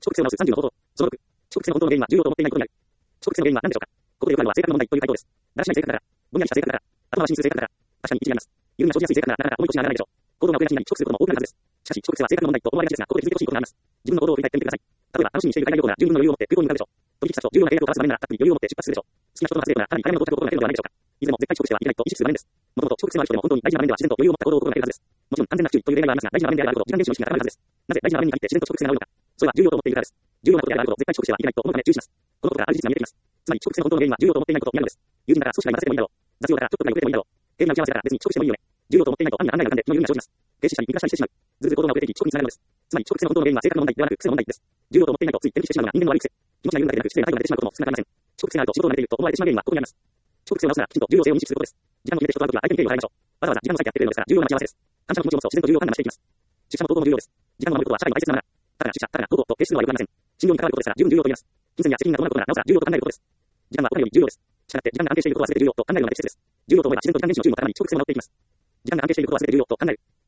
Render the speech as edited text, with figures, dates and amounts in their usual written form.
遅刻性を直す30の方法。その6、遅刻性の本当の原因は重要と思っていないことにある。遅刻性の原因は何でしょうか。ここでよくあるのは性格の問題という回答です。だらしない性格だから、ぼんやりした性格だから、後回しにする性格だから、確かに一理あります。緩みが生じやすい性格なら、なかなか重い腰にはならないでしょう。行動が遅れがちになり遅刻することも多くなるはずです。しかし、遅刻性は性格の問題と思われがちですが、ここで気づいてほしいことがあります。自分の行動を振り返ってみてください。例えば、楽しみにしている海外旅行なら十分の余裕を持って空港に向かうでしょう。取引先と重要な契約を交わすためなら、たっぷり余裕を持って出発するでしょう。好きな人との初デートなら、かなり早めの到着を心がけるのではないでしょうか。いずれも絶対遅刻してはいけないと意識する場面です。もともと遅刻性のある人でも本当に大事な場面では自然と余裕を持った行動を心がけるはずです。もちろん安全な不注意という例外はありますが、大事な場面であることを時間厳守の意識が高まるはずです。なぜ大事な場面に限って自然と遅刻性が多いのか。それは重要と思っているからです。重要なことであることを絶対遅刻してはいけないと思うため注意します。このことからある事実が見えてきます。つまり遅刻性の本当の原因は重要と思っていないことになるのです。友人だから少しは言わせてもいいだろう。雑用だからちょっとくらい遅れてもいいだろう。平和な打ち合わせだから別に遅刻してもいいよね。重要と思っていないと案外考えが浮かんで気の緩みが生じます。停止したり見返したりしてしまう。ずるずる行動が遅れていき遅刻につながるのです。つまり遅刻性の本当の原因は性格の問題ではなく癖の問題です。重要と思っていないとつい転記してしまうのが人間の悪い癖。気持ちが緩むだけでなく失礼な態度が出てしまうことも少なくありません。遅刻性があると仕事を慣れていると思われてしまう原因はここにあります。遅刻性を直すならきちんと重要性を認識することです。時間を決めて人と会うときは相手に敬意を払いましょう。わざわざ時間を割いてやってくれるのですから重要な待ち合わせです。感謝の気持ちを持つと自然と重要感が増していきます。出社も投稿も重要です。時間を守ることは社会の大切なマナー。ただ出社、ただ投稿と決してのはよくありません。信用に関わることですから十分重要と言えます。金銭や責任が伴うことならなおさら重要と考えることです。時間はお金より重要です。したがって時間が安定していることは全て重要と考えるのが適切です。重要と思えば自然と時間厳守の注意も高まり遅刻性も直っていきます。時間が安定していることは全て重要と考える。